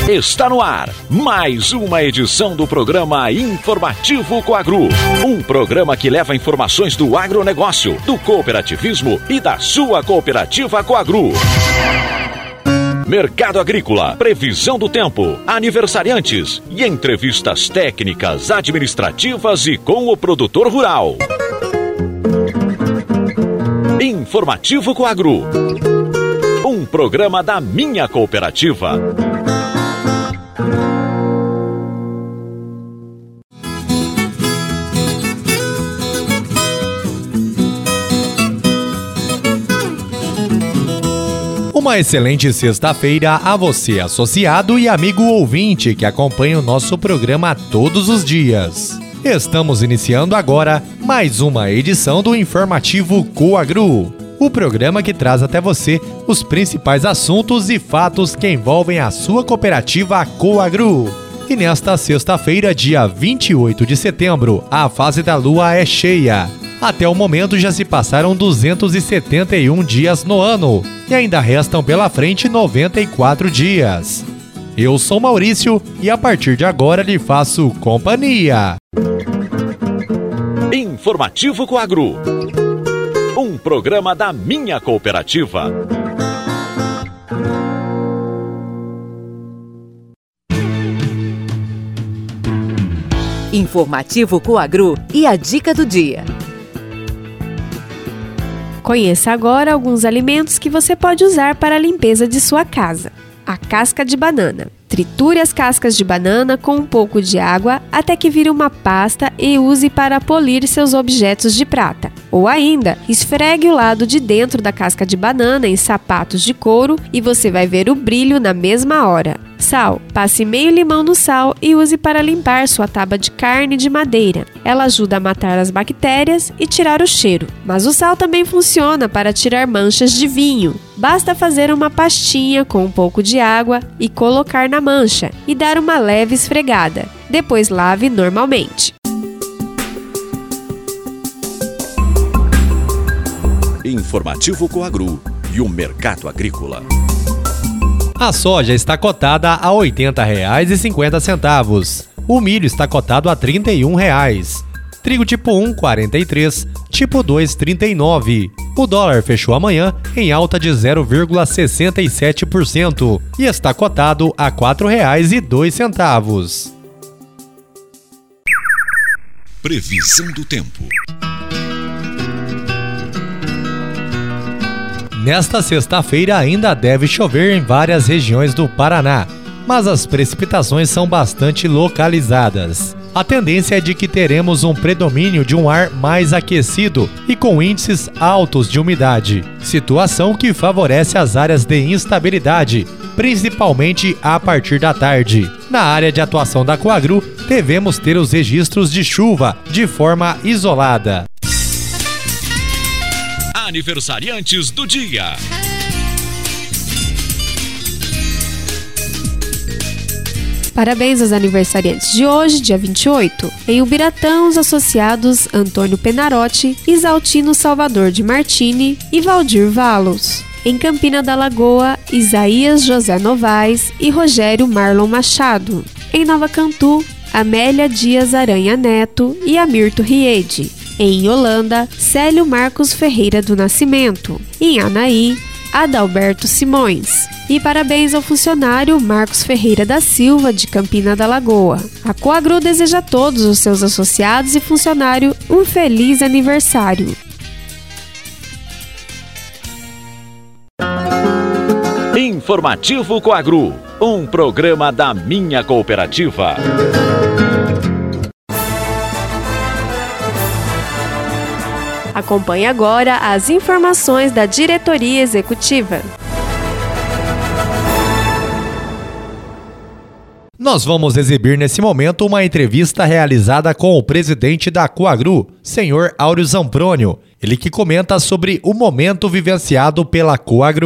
Está no ar mais uma edição do programa Informativo Coagro. Um programa que leva informações do agronegócio, do cooperativismo e da sua cooperativa Coagro. Mercado agrícola, previsão do tempo, aniversariantes e entrevistas técnicas, administrativas e com o produtor rural. Informativo Coagro. Um programa da minha cooperativa. Uma excelente sexta-feira a você, associado e amigo ouvinte que acompanha o nosso programa todos os dias. Estamos iniciando agora mais uma edição do Informativo Coagro, o programa que traz até você os principais assuntos e fatos que envolvem a sua cooperativa Coagro. E nesta sexta-feira, dia 28 de setembro, a fase da lua é cheia. Até o momento já se passaram 271 dias no ano e ainda restam pela frente 94 dias. Eu sou Maurício e a partir de agora lhe faço companhia. Informativo Coagro. Um programa da minha cooperativa. Informativo Coagro e a dica do dia. Conheça agora alguns alimentos que você pode usar para a limpeza de sua casa. A casca de banana. Triture as cascas de banana com um pouco de água até que vire uma pasta e use para polir seus objetos de prata. Ou ainda, esfregue o lado de dentro da casca de banana em sapatos de couro e você vai ver o brilho na mesma hora. Sal. Passe meio limão no sal e use para limpar sua tábua de carne de madeira. Ela ajuda a matar as bactérias e tirar o cheiro. Mas o sal também funciona para tirar manchas de vinho. Basta fazer uma pastinha com um pouco de água e colocar na mancha e dar uma leve esfregada. Depois lave normalmente. Informativo Coagro e o mercado agrícola. A soja está cotada a R$ 80,50. O milho está cotado a R$ 31. Trigo tipo 1, R$ 43, tipo 2, R$ 39. O dólar fechou amanhã em alta de 0,67% e está cotado a R$ 4,02. Previsão do tempo. Nesta sexta-feira ainda deve chover em várias regiões do Paraná, mas as precipitações são bastante localizadas. A tendência é de que teremos um predomínio de um ar mais aquecido e com índices altos de umidade, situação que favorece as áreas de instabilidade, principalmente a partir da tarde. Na área de atuação da Coagro, devemos ter os registros de chuva de forma isolada. Aniversariantes do dia. Parabéns aos aniversariantes de hoje, dia 28. Em Ubiratã, os associados Antônio Penarotti, Isaltino Salvador de Martini e Valdir Valos. Em Campina da Lagoa, Isaías José Novaes e Rogério Marlon Machado. Em Nova Cantu, Amélia Dias Aranha Neto e Amirto Riede. Em Holanda, Célio Marcos Ferreira do Nascimento. Em Anaí, Adalberto Simões. E parabéns ao funcionário Marcos Ferreira da Silva, de Campina da Lagoa. A Coagro deseja a todos os seus associados e funcionários um feliz aniversário. Informativo Coagro, um programa da minha cooperativa. Acompanhe agora as informações da diretoria executiva. Nós vamos exibir nesse momento uma entrevista realizada com o presidente da Coagro, senhor Áureo Zamprônio. Ele que comenta sobre o momento vivenciado pela Coagro.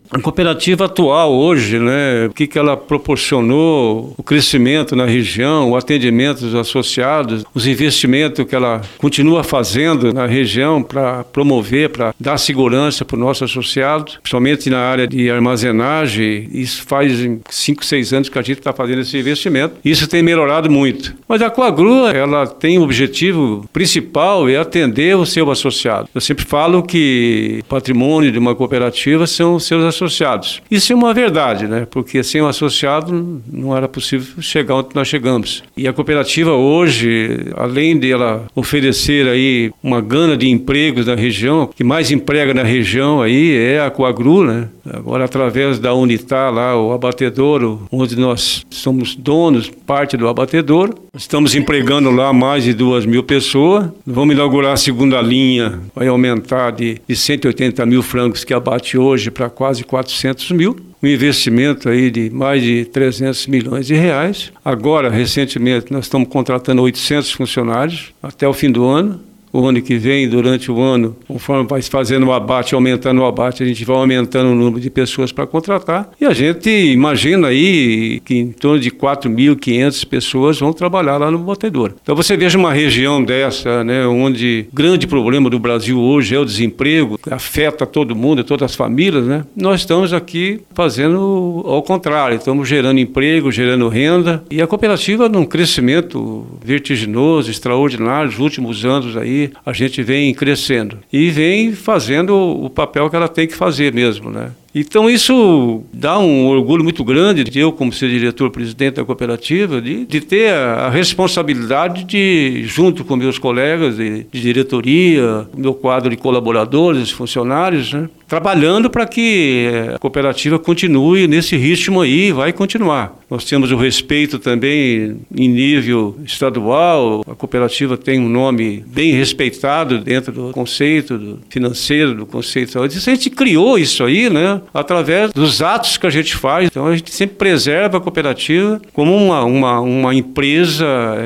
A cooperativa atual hoje, né, o que ela proporcionou, o crescimento na região, o atendimento dos associados, os investimentos que ela continua fazendo na região para promover, para dar segurança para os nossos associados, principalmente na área de armazenagem. Isso faz 5, 6 anos que a gente está fazendo esse investimento. Isso tem melhorado muito. Mas a Coagru, ela tem o objetivo principal é atender o seu associado. Eu sempre falo que o patrimônio de uma cooperativa são os seus associados. Isso é uma verdade, né? Porque sem um associado não era possível chegar onde nós chegamos. E a cooperativa hoje, além de ela oferecer aí uma gana de empregos na região, que mais emprega na região aí é a Coagru, né? Agora, através da Unitar lá, o abatedouro, onde nós somos donos, parte do abatedouro, estamos empregando lá mais de 2.000 pessoas. Vamos inaugurar a segunda linha, vai aumentar de 180 mil francos que abate hoje para quase 400 mil. Um investimento aí de mais de 300 milhões de reais. Agora, recentemente, nós estamos contratando 800 funcionários até o fim do ano. O ano que vem, durante o ano, conforme vai fazendo o abate, aumentando o abate, a gente vai aumentando o número de pessoas para contratar. E a gente imagina aí que em torno de 4.500 pessoas vão trabalhar lá no abatedouro. Então você veja uma região dessa, né, onde o grande problema do Brasil hoje é o desemprego, afeta todo mundo, todas as famílias, né? Nós estamos aqui fazendo ao contrário, estamos gerando emprego, gerando renda. E a cooperativa num crescimento vertiginoso, extraordinário, nos últimos anos aí, a gente vem crescendo e vem fazendo o papel que ela tem que fazer mesmo, né? Então isso dá um orgulho muito grande de eu, como ser diretor-presidente da cooperativa, de ter a responsabilidade de, junto com meus colegas de diretoria, meu quadro de colaboradores, funcionários, né, trabalhando para que a cooperativa continue nesse ritmo aí, vai continuar. Nós temos o respeito também em nível estadual, a cooperativa tem um nome bem respeitado dentro do conceito financeiro, do conceito de saúde. A gente criou isso aí, né? Através dos atos que a gente faz. Então a gente sempre preserva a cooperativa como uma empresa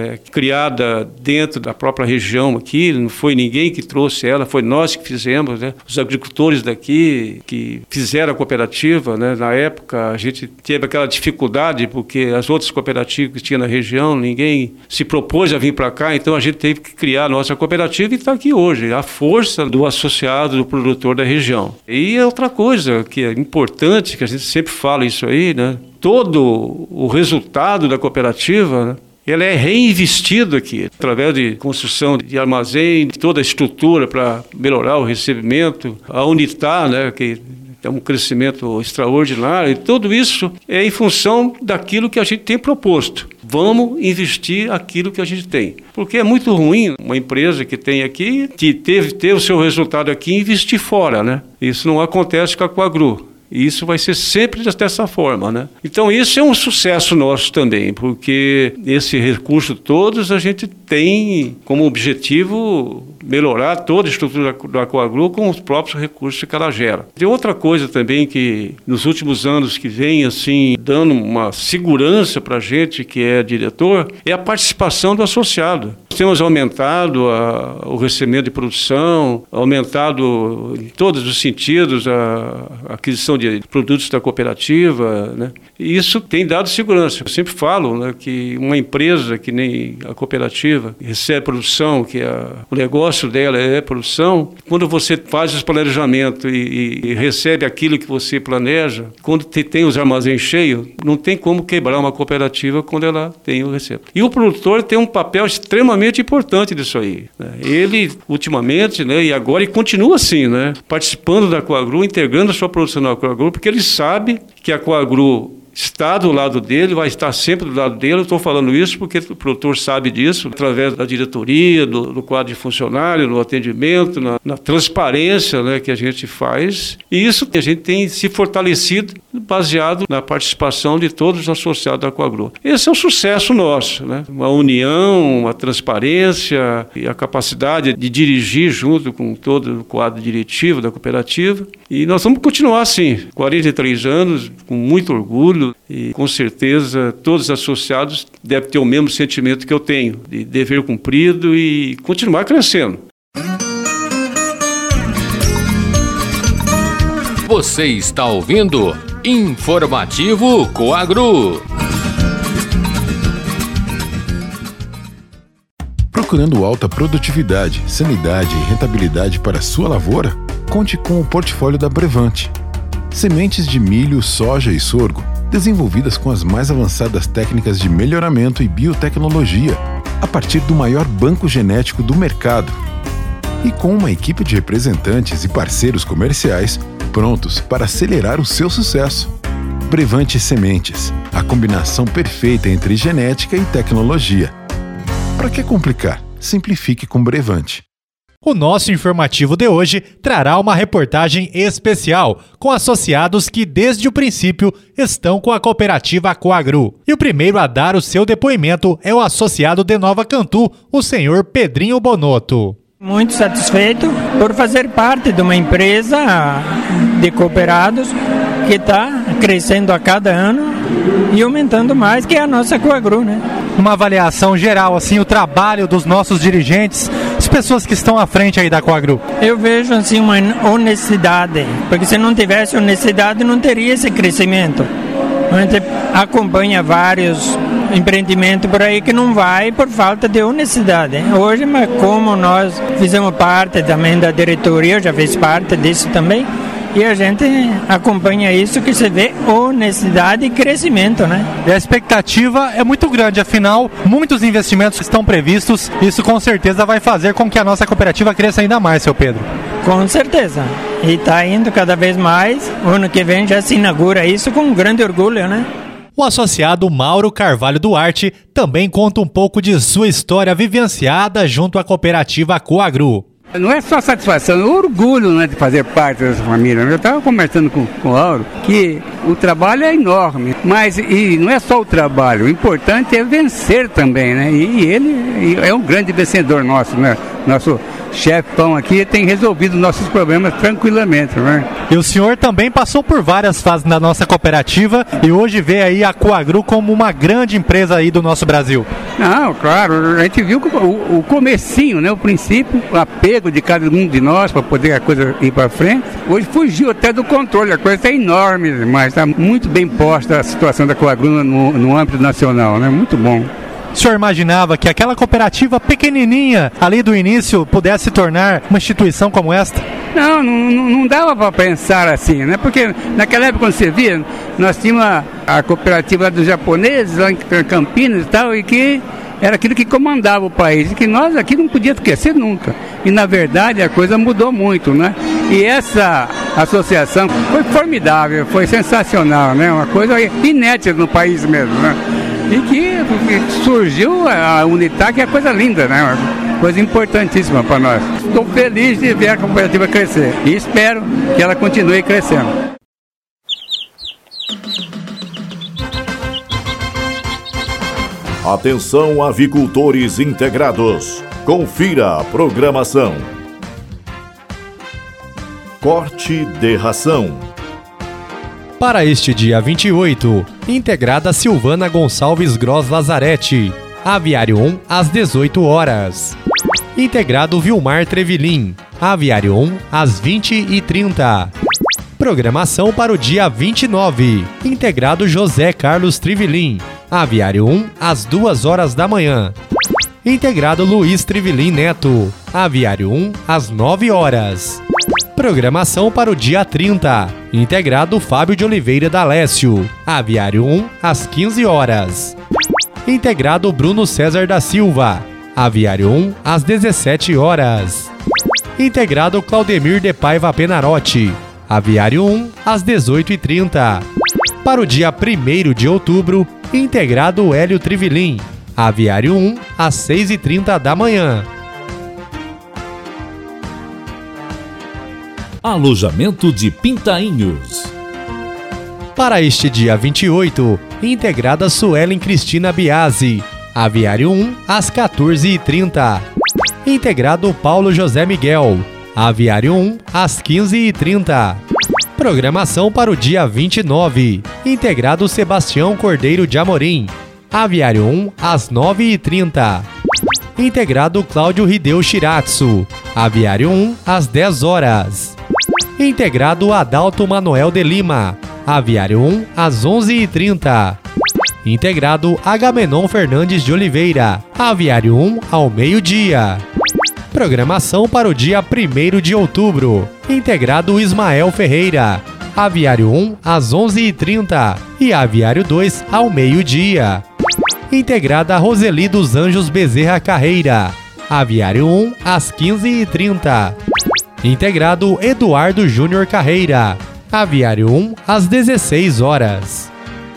criada dentro da própria região aqui. Não foi ninguém que trouxe ela, foi nós que fizemos, né? Os agricultores daqui que fizeram a cooperativa, né? Na época a gente teve aquela dificuldade porque as outras cooperativas que tinha na região, ninguém se propôs a vir para cá, então a gente teve que criar a nossa cooperativa e está aqui hoje, a força do associado, do produtor da região. E outra coisa que é importante, que a gente sempre fala isso aí, né? Todo o resultado da cooperativa, né, ele é reinvestido aqui, através de construção de armazém, de toda a estrutura para melhorar o recebimento, a Unitar, né, que é um crescimento extraordinário, e tudo isso é em função daquilo que a gente tem proposto. Vamos investir aquilo que a gente tem. Porque é muito ruim uma empresa que tem aqui, que teve o seu resultado aqui, investir fora, né? Isso não acontece com a Coagru. E isso vai ser sempre dessa forma, né? Então isso é um sucesso nosso também, porque esse recurso todos a gente tem como objetivo melhorar toda a estrutura da Coagru com os próprios recursos que ela gera. Tem outra coisa também que nos últimos anos que vem assim dando uma segurança para a gente que é diretor, é a participação do associado. Temos aumentado o recebimento de produção, aumentado em todos os sentidos a aquisição de produtos da cooperativa, né? E isso tem dado segurança. Eu sempre falo, né, que uma empresa que nem a cooperativa recebe produção, que o negócio dela é produção, quando você faz os planejamentos e recebe aquilo que você planeja, quando tem os armazéns cheios, não tem como quebrar uma cooperativa quando ela tem o recebo. E o produtor tem um papel extremamente importante disso aí, né? Ele, ultimamente, né, e agora, e continua assim, né, participando da Coagru, integrando a sua produção na Coagru, porque ele sabe que a Coagru está do lado dele, vai estar sempre do lado dele. Eu estou falando isso porque o produtor sabe disso, através da diretoria, do quadro de funcionário, no atendimento, na transparência, né, que a gente faz. E isso a gente tem se fortalecido baseado na participação de todos os associados da Coagru. Esse é um sucesso nosso, né? Uma união, uma transparência e a capacidade de dirigir junto com todo o quadro diretivo da cooperativa. E nós vamos continuar assim, 43 anos, com muito orgulho. E com certeza todos os associados devem ter o mesmo sentimento que eu tenho, de dever cumprido e continuar crescendo. Você está ouvindo Informativo Coagro. Procurando alta produtividade, sanidade e rentabilidade para sua lavoura? Conte com o portfólio da Brevante. Sementes de milho, soja e sorgo, desenvolvidas com as mais avançadas técnicas de melhoramento e biotecnologia, a partir do maior banco genético do mercado. E com uma equipe de representantes e parceiros comerciais prontos para acelerar o seu sucesso. Brevante Sementes, a combinação perfeita entre genética e tecnologia. Para que complicar? Simplifique com Brevante. O nosso informativo de hoje trará uma reportagem especial com associados que desde o princípio estão com a cooperativa Coagro. E o primeiro a dar o seu depoimento é o associado de Nova Cantu, o senhor Pedrinho Bonotto. Muito satisfeito por fazer parte de uma empresa de cooperados que está crescendo a cada ano e aumentando mais, que é a nossa Coagro, né? Uma avaliação geral, assim, o trabalho dos nossos dirigentes, as pessoas que estão à frente aí da Coagro. Eu vejo, assim, uma honestidade, porque se não tivesse honestidade não teria esse crescimento. A gente acompanha vários empreendimentos por aí que não vai por falta de honestidade. Hoje, mas como nós fizemos parte também da diretoria, eu já fiz parte disso também, e a gente acompanha isso, que se vê honestidade e crescimento, né? E a expectativa é muito grande, afinal, muitos investimentos estão previstos. Isso com certeza vai fazer com que a nossa cooperativa cresça ainda mais, seu Pedro. Com certeza. E está indo cada vez mais. O ano que vem já se inaugura isso com grande orgulho, né? O associado Mauro Carvalho Duarte também conta um pouco de sua história vivenciada junto à cooperativa Coagro. Não é só satisfação, é orgulho, né, de fazer parte dessa família. Eu estava conversando com o Lauro que o trabalho é enorme, mas e não é só o trabalho, o importante é vencer também, né? E ele é um grande vencedor nosso, né? Nosso chefão aqui tem resolvido nossos problemas tranquilamente, né? E o senhor também passou por várias fases na nossa cooperativa e hoje vê aí a Coagro como uma grande empresa aí do nosso Brasil. Não, claro, a gente viu o comecinho, né? O princípio, o apego de cada um de nós para poder a coisa ir para frente. Hoje fugiu até do controle, a coisa está enorme, mas está muito bem posta a situação da Coagro no âmbito nacional, né? Muito bom. O senhor imaginava que aquela cooperativa pequenininha ali do início pudesse se tornar uma instituição como esta? Não dava para pensar assim, né? Porque naquela época, quando você via, nós tínhamos a cooperativa dos japoneses lá em Campinas e tal, e que era aquilo que comandava o país, e que nós aqui não podíamos crescer nunca. E na verdade a coisa mudou muito, né? E essa associação foi formidável, foi sensacional, né? Uma coisa inédita no país mesmo, né? E que surgiu a Unitar, que é coisa linda, né? Uma coisa importantíssima para nós. Estou feliz de ver a cooperativa crescer e espero que ela continue crescendo. Atenção, avicultores integrados. Confira a programação. Corte de ração. Para este dia 28, integrada Silvana Gonçalves Gross Lazarete, Aviário 1 às 18 horas. Integrado Vilmar Trevilim, Aviário 1 às 20h30. Programação para o dia 29, integrado José Carlos Trivilim, Aviário 1 às 2 horas da manhã. Integrado Luiz Trivilim Neto, Aviário 1 às 9 horas. Programação para o dia 30, integrado Fábio de Oliveira D'Alessio, Aviário 1 às 15 horas. Integrado Bruno César da Silva, Aviário 1 às 17 horas. Integrado Claudemir de Paiva Penarotti, Aviário 1 às 18h30. Para o dia 1º de outubro, integrado Hélio Trivilim, Aviário 1 às 6h30 da manhã. Alojamento de Pintainhos. Para este dia 28, integrada Suelen Cristina Biasi, Aviário 1 às 14h30. Integrado Paulo José Miguel, Aviário 1 às 15h30. Programação para o dia 29, integrado Sebastião Cordeiro de Amorim, Aviário 1 às 9h30. Integrado Cláudio Hideo Shiratsu, Aviário 1 às 10 horas. Integrado Adalto Manoel de Lima. Aviário 1, às 11h30. Integrado Agamenon Fernandes de Oliveira. Aviário 1, ao meio-dia. Programação para o dia 1º de outubro. Integrado Ismael Ferreira. Aviário 1, às 11h30. E Aviário 2, ao meio-dia. Integrada Roseli dos Anjos Bezerra Carreira. Aviário 1, às 15h30. Integrado Eduardo Júnior Carreira. Aviário 1, às 16 horas.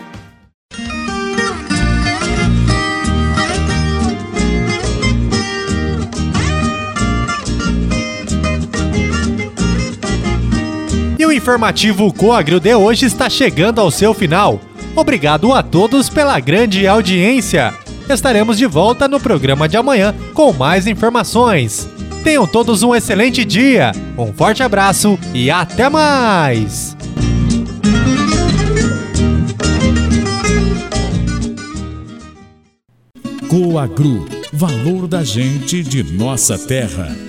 E o informativo Coagro de hoje está chegando ao seu final. Obrigado a todos pela grande audiência. Estaremos de volta no programa de amanhã com mais informações. Tenham todos um excelente dia, um forte abraço e até mais! Coagro, valor da gente de nossa terra.